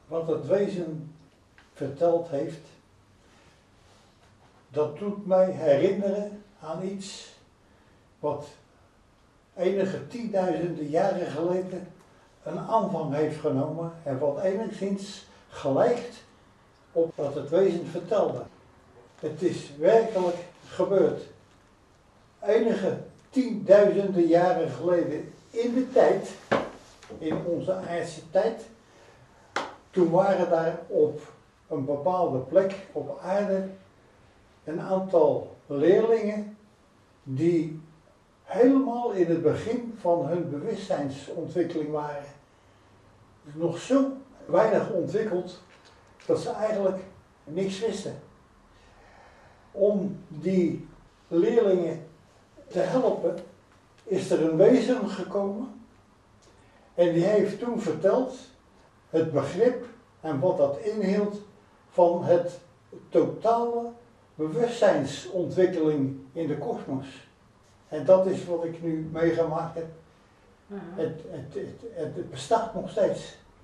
wat het wezen verteld heeft, dat doet mij herinneren aan iets wat enige tienduizenden jaren geleden een aanvang heeft genomen en wat enigszins gelijkt op wat het wezen vertelde. Het is werkelijk gebeurd. Enige tienduizenden jaren geleden in de tijd, in onze aardse tijd, toen waren daar op een bepaalde plek op aarde een aantal leerlingen die helemaal in het begin van hun bewustzijnsontwikkeling waren. Nog zo weinig ontwikkeld dat ze eigenlijk niks wisten. Om die leerlingen te helpen is er een wezen gekomen en die heeft toen verteld het begrip en wat dat inhield van het totale bewustzijnsontwikkeling in de kosmos. En dat is wat ik nu meegemaakt heb. Het bestaat nog steeds.